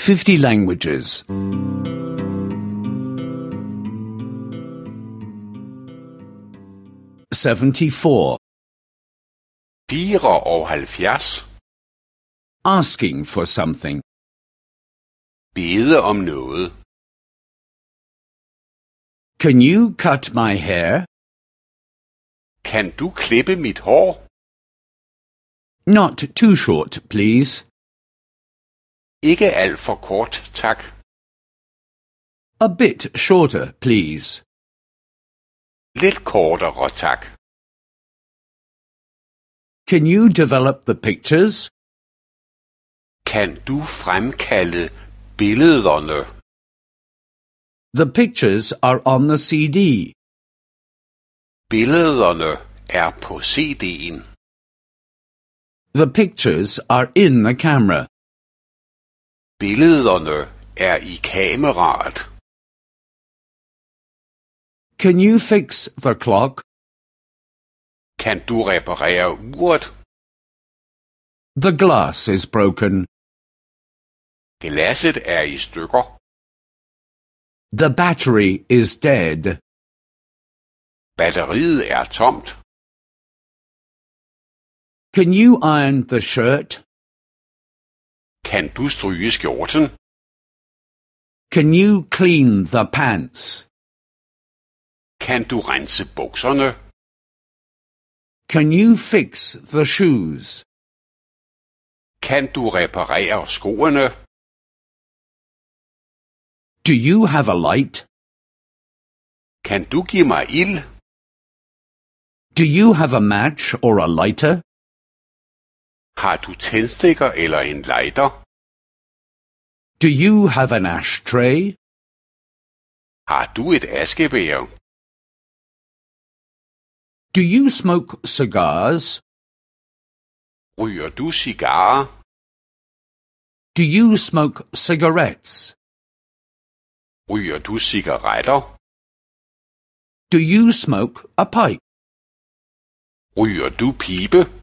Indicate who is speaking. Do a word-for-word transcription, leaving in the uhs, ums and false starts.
Speaker 1: fifty languages. seventy-four.
Speaker 2: fireoghalvfjerds.
Speaker 1: Asking for something.
Speaker 2: Bede om noget.
Speaker 1: Can you cut my hair?
Speaker 2: Kan du klippe mit hår?
Speaker 1: Not too short, please.
Speaker 2: Ikke alt for kort, tak.
Speaker 1: A bit shorter, please.
Speaker 2: Lidt kortere, tak.
Speaker 1: Can you develop the pictures?
Speaker 2: Kan du fremkalde billederne?
Speaker 1: The pictures are on the C D.
Speaker 2: Billederne er på C D'en.
Speaker 1: The pictures are in the camera.
Speaker 2: Billederne er i kameraet.
Speaker 1: Can you fix the clock?
Speaker 2: Kan du reparere uret?
Speaker 1: The glass is broken.
Speaker 2: Glasset er i stykker.
Speaker 1: The battery is dead.
Speaker 2: Batteriet er tomt.
Speaker 1: Can you iron the shirt?
Speaker 2: Kan du stryge skjorten?
Speaker 1: Can you clean the pants?
Speaker 2: Kan du rense bukserne?
Speaker 1: Can you fix the shoes?
Speaker 2: Kan du reparere skoene?
Speaker 1: Do you have a light?
Speaker 2: Kan du give mig ild?
Speaker 1: Do you have a match or a lighter?
Speaker 2: Har du tændstikker eller en lighter?
Speaker 1: Do you have an ashtray?
Speaker 2: Har du et askebæger?
Speaker 1: Do you smoke cigars?
Speaker 2: Ryger du cigarer?
Speaker 1: Do you smoke cigarettes?
Speaker 2: Ryger du cigaretter?
Speaker 1: Do you smoke a pipe?
Speaker 2: Ryger du pibe?